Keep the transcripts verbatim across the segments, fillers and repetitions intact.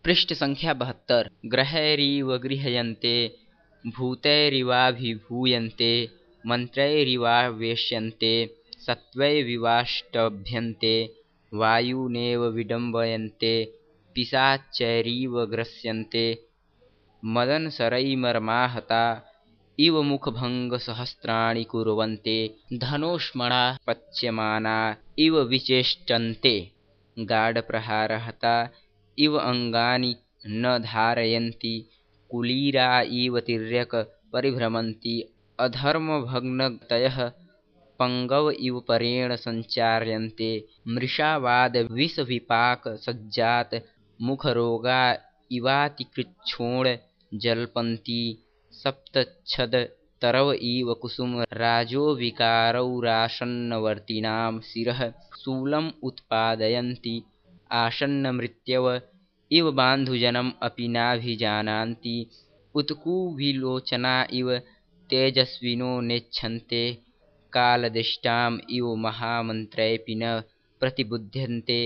पृष्ठ संख्या बहत्तर। ग्रहैरिव गृह्यन्ते भूतैरिवाभिभूयन्ते मंत्रैरिवावेश्यन्ते सत्त्वैर्विवाष्टभ्यन्ते वायुनेव विडम्बयन्ते पिशाचैरिव ग्रस्यन्ते मदनशरैर्मर्माहता इव मुखभङ्गसहस्राणि कुर्वन्ते धनुष्मणा पच्यमाना इव विचेष्टन्ते गाढप्रहारहता इव अंगानि न धारयन्ति कुलीरा इव तिर्यक परिभ्रमन्ति अधर्मभग्नगतयः पंगव इव परेण संचार्यन्ते मृषावाद विषविपाक सज्जात मुखरोगा इवातिकृच्छोण जल्पन्ति सप्तच्छद तरव इव कुसुम राजो विकारौरासन्नवर्तिनां शिरः शूलम् उत्पादयन्ति आसन्नमृत्यव इव बान्धुजनम् अपि नाभिजानान्ति उत्कुभिलोचना इव तेजस्विनो नेच्छन्ते कालदिष्टाम् इव महामन्त्रैपि न प्रतिबुध्यन्ते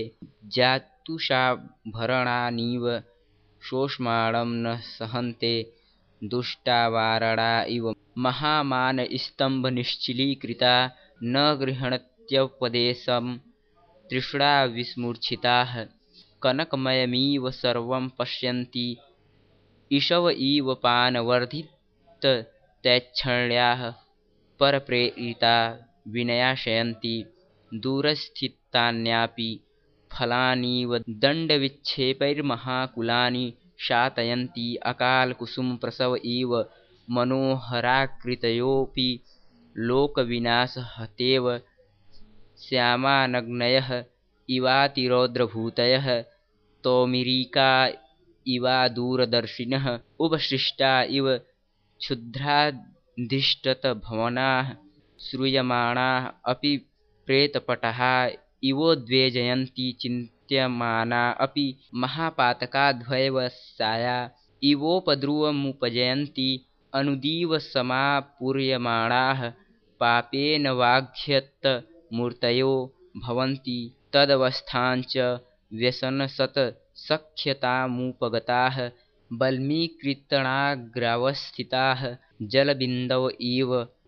जातुषाभरणानीव शोषमाणं न सहन्ते दुष्टावारणा इव महामानस्तम्भनिश्चलीकृता न गृह्णन्त्युपदेशं तृष्णा विस्मूर्छिताः कनकमयमिव सर्वं पश्यन्ति इषव इव पानवर्धिततैच्छल्याः परप्रेरिता विनयाशयन्ति दूरस्थितान्यापि फलानीव दण्डविक्षेपैर्महाकुलानि शातयन्ति अकालकुसुमप्रसव इव मनोहराकृतयोऽपि लोकविनाशहतेव श्यामानग्नयः इवातिरौद्रभूतयः तौमिरीका इवादूरदर्शिनः उपसृष्टा इव क्षुद्राधिष्ठितभवनाः श्रूयमाणाः अपि प्रेतपटाः इवोद्वेजयन्ति चिन्त्यमाना अपि महापातकाद्वयवसाया इवोपद्रुवमुपजयन्ति अनुदीवसमापूर्यमाणाः पापेन वाग्यत्तमूर्तयो भवन्ति तदवस्थाञ्च व्यसनशतसख्यतामुपगताः बल्मीकृतनाग्रावस्थिताः जलबिन्दव इव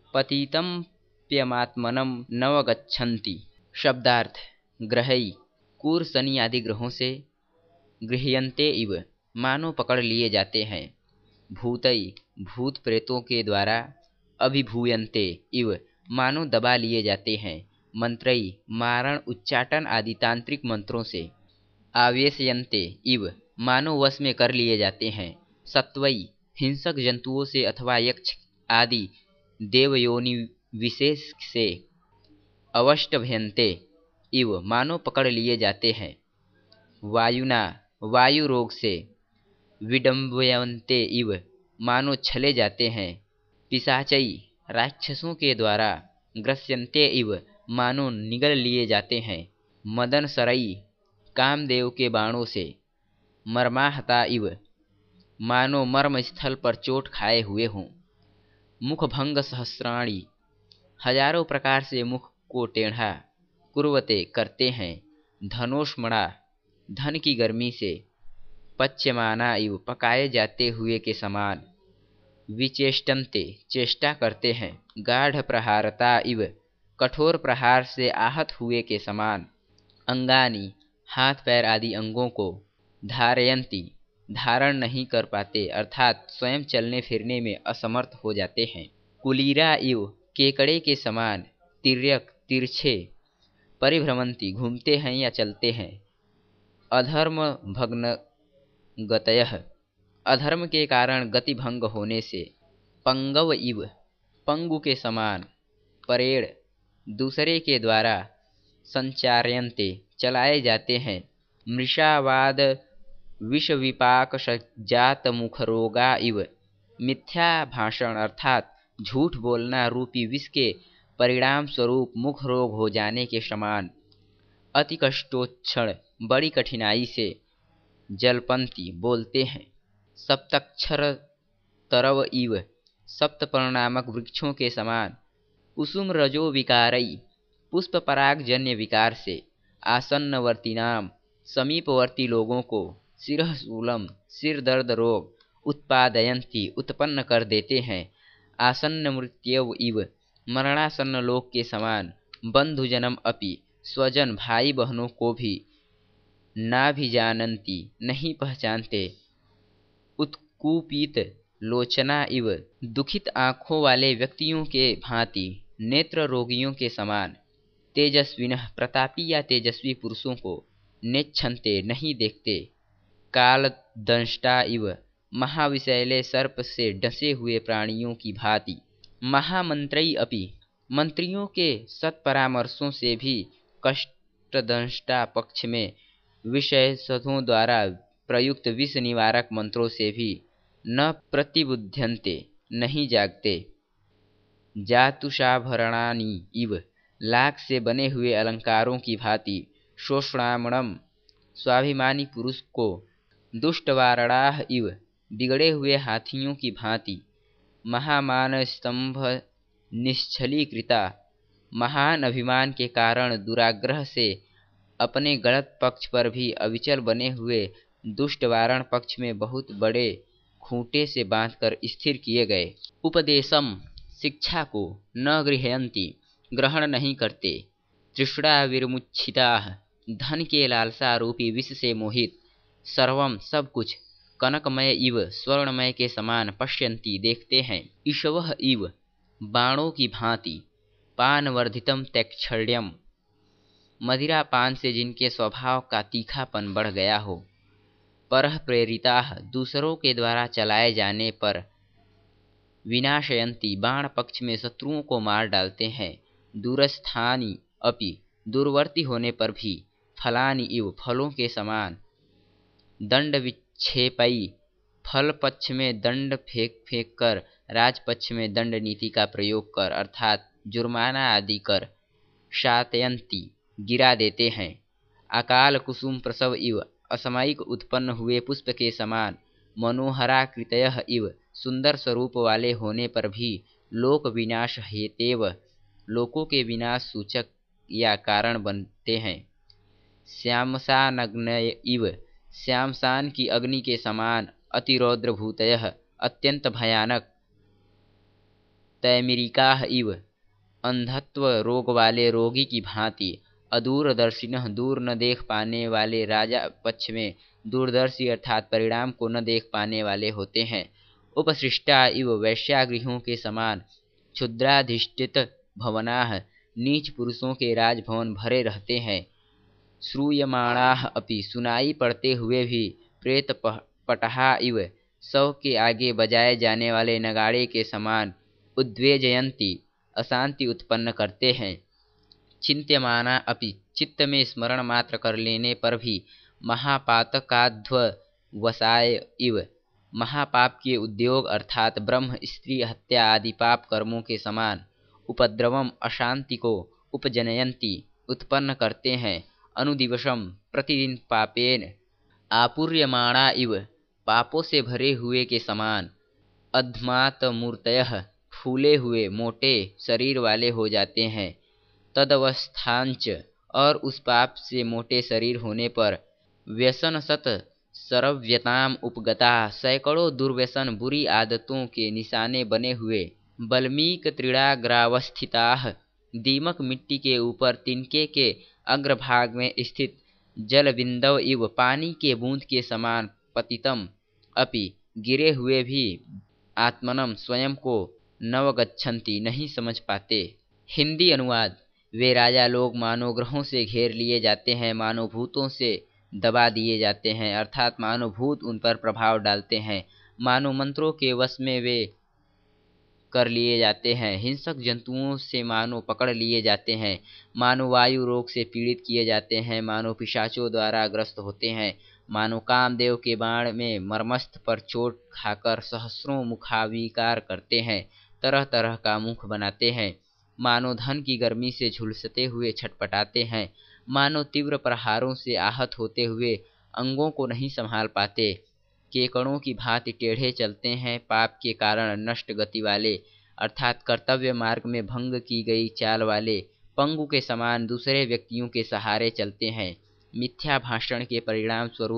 पतितं नवगच्छन्ति। शब्दार्थ ग्रहई कुर शनि आदि ग्रहों से गृह्यन्ते इव मानो पकड़ लिए जाते हैं। भूतई भूत प्रेतों के द्वारा अभिभूयन्ते इव मानो दबा लिए जाते हैं। मंत्रई मारण उच्चाटन आदि तांत्रिक मंत्रों से। आवेशयन्ते इव मानो वश में कर लिए जाते हैं। सत्वई हिंसक जंतुओं से अथवा यक्ष आदि देवयोनि विशेष से। अवष्टभ्यन्ते इव मानो पकड़ लिए जाते हैं। वायुना वायु रोग से। विडम्बयन्ते इव मानो छले जाते हैं। पिशाचई राक्षसों के द्वारा। ग्रस्यन्ते इव मानो निगल लिए जाते हैं। मदन सरई कामदेव के बाणों से। मर्माहता इव मानो मर्म स्थल पर चोट खाए हुए हों। मुखभंग सहस्राणि हजारों प्रकार से मुख को टेढ़ा। कुर्वते करते हैं। धनोष्मणा धन की गर्मी से। पच्यमाना इव पकाए जाते हुए के समान। विचेष्टन्ते चेष्टा करते हैं। गाढ़ प्रहारता इव कठोर प्रहार से आहत हुए के समान। अंगानि हाथ पैर आदि अंगों को। धारयन्ति धारण नहीं कर पाते अर्थात स्वयं चलने फिरने में असमर्थ हो जाते हैं। कुलीरा इव केकड़े के समान। तिर्यक तिरछे। परिभ्रमन्ति घूमते हैं या चलते हैं। अधर्म भग्न गतयः अधर्म के कारण गति भंग होने से। पंगव इव पंगु के समान। परेड़ दूसरे के द्वारा। संचार्यन्ते चलाए जाते हैं। मृषावाद विषविपाक सज्जात मुखरोगा इव मिथ्या भाषण अर्थात झूठ बोलना रूपी विष के परिणाम स्वरूप मुख रोग हो जाने के समान। अति कष्टोच्छल बड़ी कठिनाई से। जलपंती बोलते हैं। सप्तक्षर तरव इव सप्तपर्ण नामक वृक्षों के समान। कुसुम रजो विकारई पुष्प परागजन्य विकार से। आसन्नवर्ती नाम समीपवर्ती लोगों को। शिरःशूलं सिर दर्द रोग उत्पादयन्ति उत्पन्न कर देते हैं। आसन्न मृत्यव इव मरणासन्न लोक के समान। बंधुजनम अपि स्वजन भाई बहनों को भी ना भी जानती नहीं पहचानते। उत्कूपित लोचना इव दुखित आँखों वाले व्यक्तियों के भांति नेत्र रोगियों के समान। तेजस्विनः प्रतापी या तेजस्वी पुरुषों को नेच्छन्ते नहीं देखते। कालदंष्टा इव महाविषैले सर्प से डसे हुए प्राणियों की भांति। महामंत्रई अपि मंत्रियों के सत्परामर्शों से भी कष्टदंष्टा पक्ष में विषयसधों द्वारा प्रयुक्त विष निवारक मंत्रों से भी न प्रतिबुध्यन्ते नहीं जागते। जातुषाभरणानि इव लाख से बने हुए अलंकारों की भांति। शोषणामणम स्वाभिमानी पुरुष को दुष्टवारणाः इव बिगड़े हुए हाथियों की भांति। महामान स्तंभ निश्छलीकृता महान अभिमान के कारण दुराग्रह से अपने गलत पक्ष पर भी अविचल बने हुए दुष्ट वारण पक्ष में बहुत बड़े खूंटे से बांधकर स्थिर किए गए। उपदेशम शिक्षा को न गृह्यन्ति ग्रहण नहीं करते। तृष्णा विमुच्छिताः धन के लालसा रूपी विष से मोहित। सर्वम सब कुछ कनकमय इव स्वर्णमय के समान पश्यन्ति देखते हैं। ईशवः इव बाणों की भांति। पानवर्धितम तैक्षण्यम मदिरा पान से जिनके स्वभाव का तीखापन बढ़ गया हो। परः प्रेरिताः दूसरों के द्वारा चलाए जाने पर। विनाशयन्ति बाण पक्ष में शत्रुओं को मार डालते हैं। दूरस्थानि अपि दूरवर्ती होने पर भी। फलानि इव फलों के समान। दंड विक्षेपई फल पक्ष में दंड फेंक फेंक कर राज पक्ष में दंड नीति का प्रयोग कर अर्थात जुर्माना आदि कर। शातयन्ति गिरा देते हैं। अकाल कुसुम प्रसव इव असामयिक उत्पन्न हुए पुष्प के समान। मनोहराकृतयः इव सुंदर स्वरूप वाले होने पर भी लोक विनाश हेतेव लोकों के विनाश सूचक या कारण बनते हैं। श्यामसानग्न इव श्यामसान की अग्नि के समान। अतिरौद्र भूतयः अत्यंत भयानक। तैमिरिकाः इव अंधत्व रोग वाले रोगी की भांति। अदूरदर्शिनः दूर न देख पाने वाले राजा पक्ष में दूरदर्शी अर्थात परिणाम को न देख पाने वाले होते हैं। उपसृष्टा इव वैश्यागृहों के समान। क्षुद्राधिष्ठित भवनाः नीच पुरुषों के राजभवन भरे रहते हैं। श्रूयमाणाः अपि सुनाई पड़ते हुए भी। प्रेत पटहा इव शव के आगे बजाए जाने वाले नगाड़े के समान। उद्वेजयन्ति अशांति उत्पन्न करते हैं। चिंत्यमाना अपि चित्त में स्मरण मात्र कर लेने पर भी। महापातकाध्ववसाय इव महापाप के उद्योग अर्थात ब्रह्म स्त्री हत्या आदि पाप कर्मों के समान। उपद्रवम अशांति को उपजनयन्ति उत्पन्न करते हैं। अनुदिवसम प्रतिदिन पापेन आपूर्यमाणा इव पापों से भरे हुए के समान। अध्मातमूर्तयः फूले हुए मोटे शरीर वाले हो जाते हैं। तदवस्थांच और उस पाप से मोटे शरीर होने पर। व्यसन सत सरव्यताम उपगता सैकड़ों दुर्व्यसन बुरी आदतों के निशाने बने हुए। बल्मीक त्रिणाग्रावस्थिताः दीमक मिट्टी के ऊपर तिनके के अग्रभाग में स्थित। जलबिंदव इव पानी के बूंद के समान। पतितम अपि गिरे हुए भी। आत्मनम स्वयं को नवगच्छन्ति नहीं समझ पाते। हिंदी अनुवाद। वे राजा लोग मानो ग्रहों से घेर लिए जाते हैं, मानो भूतों से दबा दिए जाते हैं अर्थात मानो भूत उन पर प्रभाव डालते हैं, मानो मंत्रों के वश में वे कर लिए जाते हैं। हिंसक जंतुओं से मानो पकड़ लिए जाते हैं, मानो वायु रोग से पीड़ित किए जाते हैं, मानो पिशाचों द्वारा ग्रस्त होते हैं, मानो कामदेव के बाण में मर्मस्थ पर चोट खाकर सहस्रों मुखाविकार करते हैं, तरह तरह का मुख बनाते हैं, मानो धन की गर्मी से झुलसते हुए छटपटाते हैं, मानो तीव्र प्रहारों से आहत होते हुए अंगों को नहीं संभाल पाते, केकड़ों की भांति टेढ़े चलते हैं, पाप के कारण नष्ट गति वाले अर्थात कर्तव्य मार्ग में भंग की गई चाल वाले, पंगु के समान दूसरे व्यक्तियों के सहारे चलते हैं, मिथ्या भाषण के परिणाम स्वरूप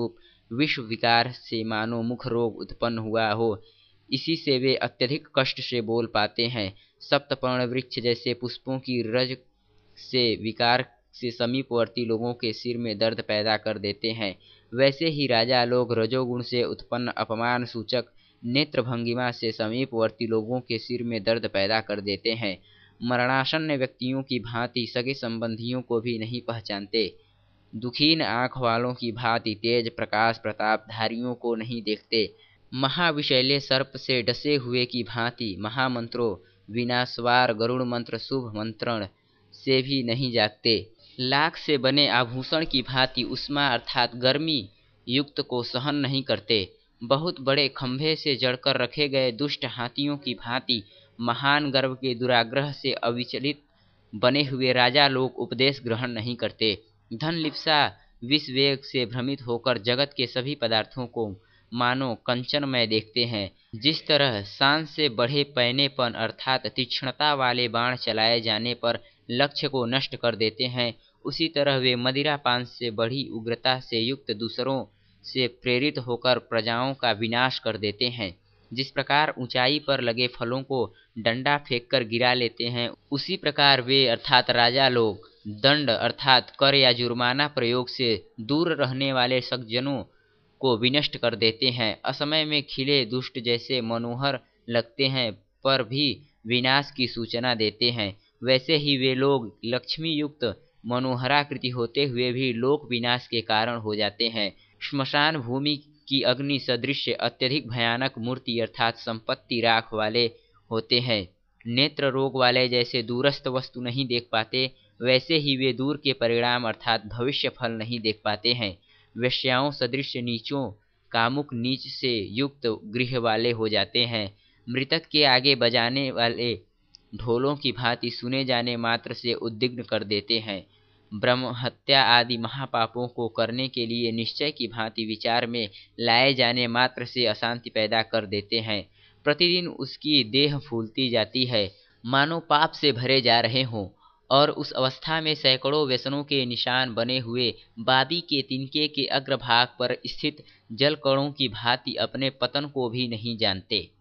विश्व विकार से मानो मुख रोग उत्पन्न हुआ हो, इसी से वे अत्यधिक कष्ट से बोल पाते हैं। सप्तपर्ण वृक्ष जैसे पुष्पों की रज से विकार से समीपवर्ती लोगों के सिर में दर्द पैदा कर देते हैं, वैसे ही राजा लोग रजोगुण से उत्पन्न अपमान सूचक नेत्र भंगिमा से समीपवर्ती लोगों के सिर में दर्द पैदा कर देते हैं। मरणासन्न व्यक्तियों की भांति सगे संबंधियों को भी नहीं पहचानते, दुखीन आँख वालों की भांति तेज प्रकाश प्रतापधारियों को नहीं देखते, महाविषैले सर्प से डसे हुए की भांति महामंत्रों विनाशवार गरुड़ मंत्र शुभ मंत्रण से भी नहीं जागते, लाख से बने आभूषण की भांति उष्मा अर्थात गर्मी युक्त को सहन नहीं करते, बहुत बड़े खंभे से जड़कर रखे गए दुष्ट हाथियों की भांति महान गर्व के दुराग्रह से अविचलित बने हुए राजा लोग उपदेश ग्रहण नहीं करते, धन लिप्सा विष वेग से भ्रमित होकर जगत के सभी पदार्थों को मानो कंचनमय देखते हैं। जिस तरह सांस से बढ़े पैनेपन अर्थात तीक्ष्णता वाले बाण चलाए जाने पर लक्ष्य को नष्ट कर देते हैं, उसी तरह वे मदिरा पान से बढ़ी उग्रता से युक्त दूसरों से प्रेरित होकर प्रजाओं का विनाश कर देते हैं। जिस प्रकार ऊंचाई पर लगे फलों को डंडा फेंककर गिरा लेते हैं, उसी प्रकार वे अर्थात राजा लोग दंड अर्थात कर या जुर्माना प्रयोग से दूर रहने वाले सज्जनों को विनष्ट कर देते हैं। असमय में खिले दुष्ट जैसे मनोहर लगते हैं पर भी विनाश की सूचना देते हैं, वैसे ही वे लोग लक्ष्मी युक्त मनोहराकृति होते हुए भी लोक विनाश के कारण हो जाते हैं। श्मशान भूमि की अग्नि सदृश अत्यधिक भयानक मूर्ति अर्थात संपत्ति राख वाले होते हैं, नेत्र रोग वाले जैसे दूरस्थ वस्तु नहीं देख पाते, वैसे ही वे दूर के परिणाम अर्थात भविष्य फल नहीं देख पाते हैं। वेश्याओं सदृश नीचों कामुक नीच से युक्त गृह वाले हो जाते हैं, मृतक के आगे बजाने वाले ढोलों की भांति सुने जाने मात्र से उद्विग्न कर देते हैं, ब्रह्म हत्या आदि महापापों को करने के लिए निश्चय की भांति विचार में लाए जाने मात्र से अशांति पैदा कर देते हैं। प्रतिदिन उसकी देह फूलती जाती है, मानो पाप से भरे जा रहे हों, और उस अवस्था में सैकड़ों व्यसनों के निशान बने हुए बाबी के तिनके के अग्रभाग पर स्थित जलकणों की भांति अपने पतन को भी नहीं जानते।